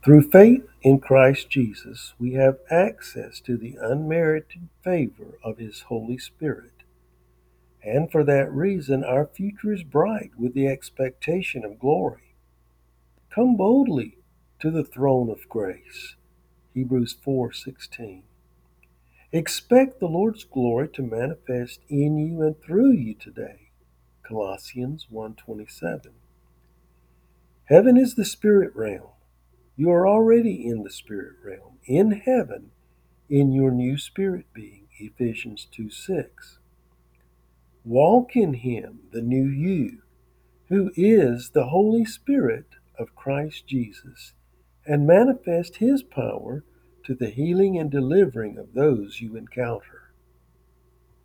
Through faith in Christ Jesus, we have access to the unmerited favor of His Holy Spirit. And for that reason, our future is bright with the expectation of glory. Come boldly to the throne of grace. Hebrews 4:16. Expect the Lord's glory to manifest in you and through you today. Colossians 1:27. Heaven is the spirit realm. You are already in the spirit realm, in heaven, in your new spirit being. Ephesians 2:6. Walk in Him, the new you, who is the Holy Spirit of Christ Jesus, and manifest His power to the healing and delivering of those you encounter.